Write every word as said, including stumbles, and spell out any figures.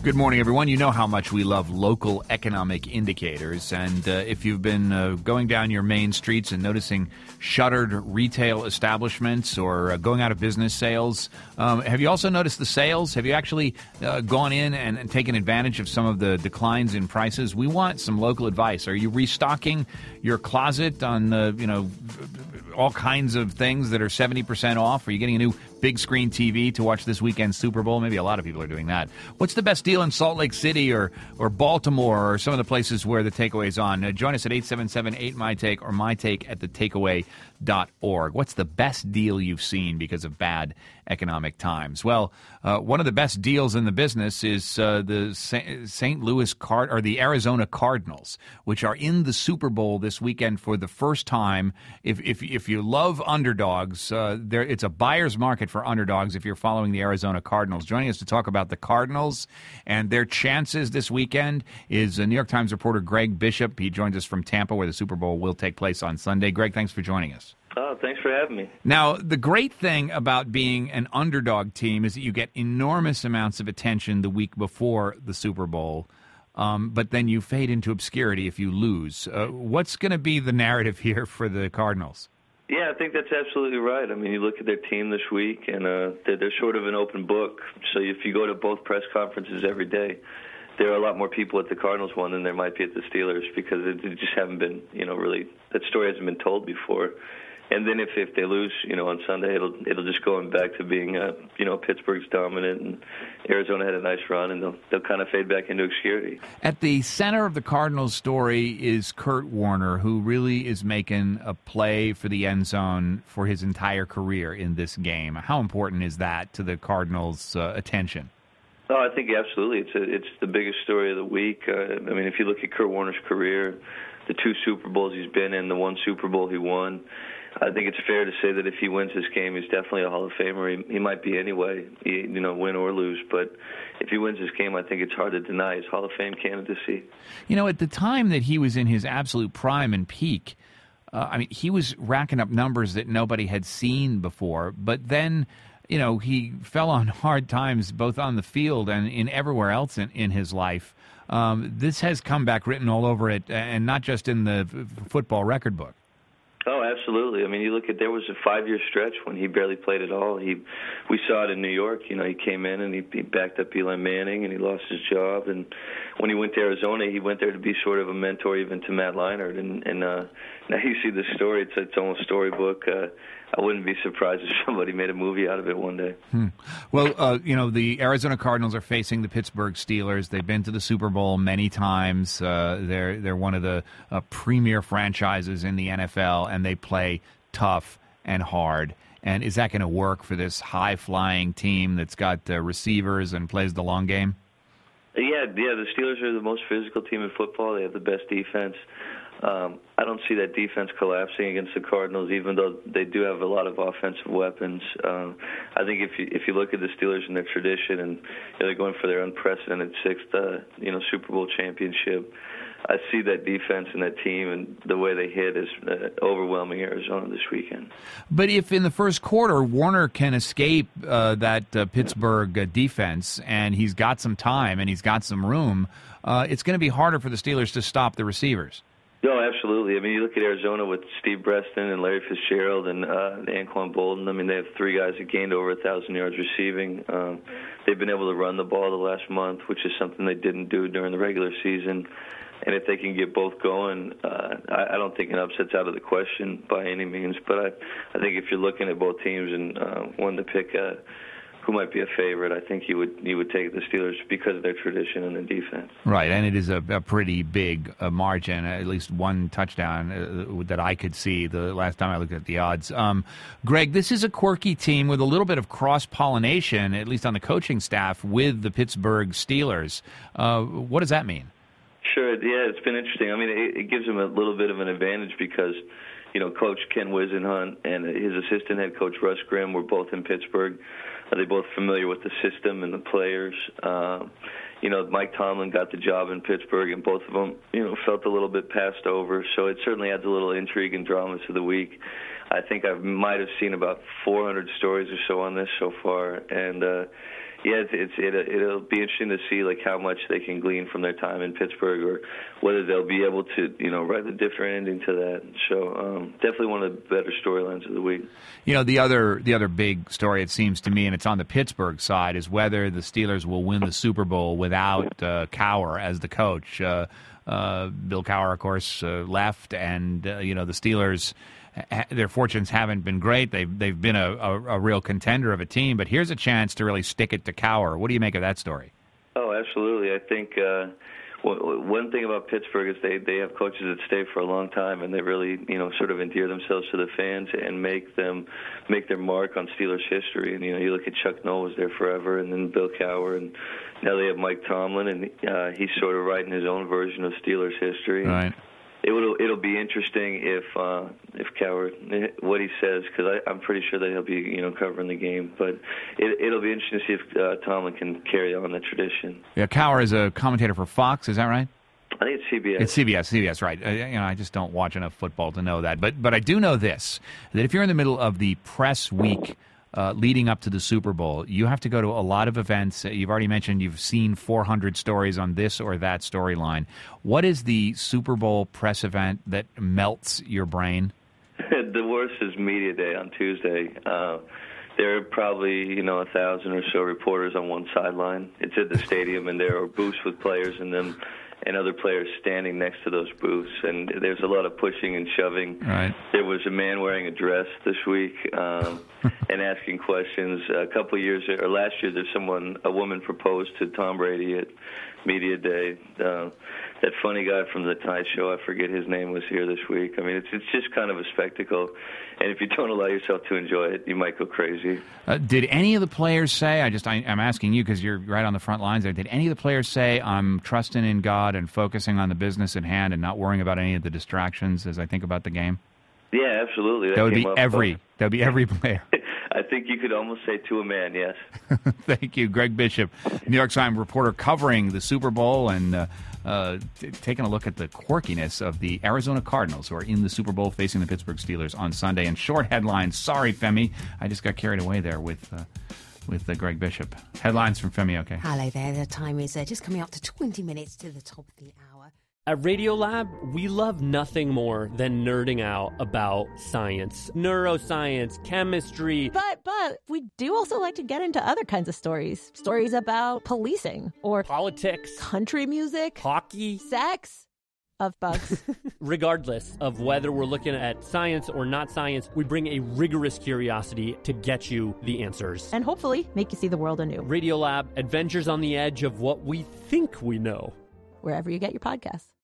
Good morning, everyone. You know how much we love local economic indicators, and uh, if you've been uh, going down your main streets and noticing shuttered retail establishments or uh, going out of business sales, um, have you also noticed the sales? Have you actually uh, gone in and, and taken advantage of some of the declines in prices? We want some local advice. Are you restocking your closet on, uh, you know, all kinds of things that are seventy percent off? Are you getting a new big screen T V to watch this weekend's Super Bowl? Maybe a lot of people are doing that. What's the best deal in Salt Lake City or or Baltimore or some of the places where the takeaway's on? Uh, join us at eight seven seven eight my take or my take at the takeaway dot org. What's the best deal you've seen because of bad economic times? Well, uh, one of the best deals in the business is uh, the Saint Louis Card or the Arizona Cardinals, which are in the Super Bowl this weekend for the first time. If if if you love underdogs, uh, there it's a buyer's market for underdogs if you're following the Arizona Cardinals. Joining us to talk about the Cardinals and their chances this weekend is uh, New York Times reporter Greg Bishop. He joins us from Tampa, where the Super Bowl will take place on Sunday. Greg, thanks for joining us. Oh, thanks for having me. Now, the great thing about being an underdog team is that you get enormous amounts of attention the week before the Super Bowl, um, but then you fade into obscurity if you lose. Uh, what's going to be the narrative here for the Cardinals? Yeah, I think that's absolutely right. I mean, you look at their team this week, and uh, they're, they're sort of an open book. So if you go to both press conferences every day, there are a lot more people at the Cardinals one than there might be at the Steelers because it, it just haven't been, you know, really, that story hasn't been told before. And then if, if they lose, you know, on Sunday, it'll it'll just go back to being, uh, you know, Pittsburgh's dominant, and Arizona had a nice run, and they'll they'll kind of fade back into obscurity. At the center of the Cardinals story is Kurt Warner, who really is making a play for the end zone for his entire career in this game. How important is that to the Cardinals' uh, attention? Oh, I think absolutely. It's a, it's the biggest story of the week. Uh, I mean, if you look at Kurt Warner's career, the two Super Bowls he's been in, the one Super Bowl he won, I think it's fair to say that if he wins this game, he's definitely a Hall of Famer. He, he might be anyway, he, you know, win or lose. But if he wins this game, I think it's hard to deny his Hall of Fame candidacy. You know, at the time that he was in his absolute prime and peak, uh, I mean, he was racking up numbers that nobody had seen before. But then, you know, he fell on hard times both on the field and in everywhere else in, in his life. Um, this has comeback written all over it, and not just in the f- football record book. Oh, absolutely. I mean, you look at, there was a five-year stretch when he barely played at all. He, we saw it in New York. You know, he came in and he, he backed up Eli Manning, and he lost his job. And when he went to Arizona, he went there to be sort of a mentor even to Matt Leinart. And, and uh, now you see the story; it's its own storybook. Uh, I wouldn't be surprised if somebody made a movie out of it one day. Hmm. Well, uh, you know, the Arizona Cardinals are facing the Pittsburgh Steelers. They've been to the Super Bowl many times. Uh, they're they're one of the uh, premier franchises in the N F L, and they play tough and hard. And is that going to work for this high-flying team that's got uh, receivers and plays the long game? Yeah, yeah. The Steelers are the most physical team in football. They have the best defense. Um, I don't see that defense collapsing against the Cardinals, even though they do have a lot of offensive weapons. Um, I think if you if you look at the Steelers and their tradition, and you know, they're going for their unprecedented sixth, uh, you know, Super Bowl championship, I see that defense and that team and the way they hit is uh, overwhelming Arizona this weekend. But if in the first quarter Warner can escape uh, that uh, Pittsburgh uh, defense, and he's got some time and he's got some room, uh, it's going to be harder for the Steelers to stop the receivers. No, absolutely. I mean, you look at Arizona with Steve Breston and Larry Fitzgerald and uh, Anquan Bolden. I mean, they have three guys that gained over one thousand yards receiving. Um, they've been able to run the ball the last month, which is something they didn't do during the regular season. And if they can get both going, uh, I, I don't think an upset's out of the question by any means. But I, I think if you're looking at both teams and uh, one to pick a who might be a favorite, I think you would you would take the Steelers because of their tradition and their defense. Right, and it is a, a pretty big uh, margin, at least one touchdown uh, that I could see the last time I looked at the odds. Um, Greg, this is a quirky team with a little bit of cross-pollination, at least on the coaching staff, with the Pittsburgh Steelers. Uh, what does that mean? Sure, yeah, it's been interesting. I mean, it, it gives them a little bit of an advantage because, you know, Coach Ken Wisenhunt and his assistant head coach Russ Grimm were both in Pittsburgh. Are they both familiar with the system and the players? Um, you know, Mike Tomlin got the job in Pittsburgh, and both of them, you know, felt a little bit passed over. So it certainly adds a little intrigue and drama to the week. I think I might have seen about four hundred stories or so on this so far, and uh, Yeah, it's, it's it, it'll be interesting to see like how much they can glean from their time in Pittsburgh, or whether they'll be able to, you know, write a different ending to that show. Um, definitely one of the better storylines of the week. You know, the other the other big story, it seems to me, and it's on the Pittsburgh side, is whether the Steelers will win the Super Bowl without uh, Cowher as the coach. Uh, uh, Bill Cowher, of course, uh, left, and uh, you know the Steelers. Their fortunes haven't been great. They've they've been a, a, a real contender of a team, but here's a chance to really stick it to Cowher. What do you make of that story? Oh, absolutely. I think uh, one thing about Pittsburgh is they they have coaches that stay for a long time, and they really you know sort of endear themselves to the fans and make them make their mark on Steelers history. And you know you look at Chuck Noll was there forever, and then Bill Cowher, and now they have Mike Tomlin, and uh, he's sort of writing his own version of Steelers history. Right. It will. It'll be interesting if uh, if Cowher what he says, because I'm pretty sure that he'll be you know covering the game. But it, it'll be interesting to see if uh, Tomlin can carry on the tradition. Yeah, Cowher is a commentator for Fox. Is that right? I think it's C B S. It's C B S. C B S, right? Uh, you know, I just don't watch enough football to know that. But but I do know this: that if you're in the middle of the press week Uh, leading up to the Super Bowl, you have to go to a lot of events. You've already mentioned you've seen four hundred stories on this or that storyline. What is the Super Bowl press event that melts your brain? The worst is Media Day on Tuesday. Uh, there are probably, you know, a thousand or so reporters on one sideline. It's at the stadium, and there are booths with players in them, and other players standing next to those booths. And there's a lot of pushing and shoving. Right. There was a man wearing a dress this week um, and asking questions. A couple of years, or last year, there's someone, a woman proposed to Tom Brady at Media Day. Uh, that funny guy from the Tonight Show, I forget his name, was here this week. I mean, it's it's just kind of a spectacle. And if you don't allow yourself to enjoy it, you might go crazy. Uh, did any of the players say, I just, I, I'm asking you because you're right on the front lines there, did any of the players say, I'm trusting in God and focusing on the business at hand and not worrying about any of the distractions as I think about the game? Yeah, absolutely. That, that would be every, up. that would be every player. I think you could almost say to a man, yes. Thank you. Greg Bishop, New York Times reporter covering the Super Bowl and uh, uh, t- taking a look at the quirkiness of the Arizona Cardinals, who are in the Super Bowl facing the Pittsburgh Steelers on Sunday. And short headlines. Sorry, Femi. I just got carried away there with uh, with uh, Greg Bishop. Headlines from Femi, okay. Hello there. The time is uh, just coming up to twenty minutes to the top of the hour. At Radiolab, we love nothing more than nerding out about science, neuroscience, chemistry. But, but, we do also like to get into other kinds of stories. Stories about policing or politics, country music, hockey, sex, of bugs. Regardless of whether we're looking at science or not science, we bring a rigorous curiosity to get you the answers. And hopefully make you see the world anew. Radiolab, adventures on the edge of what we think we know. Wherever you get your podcasts.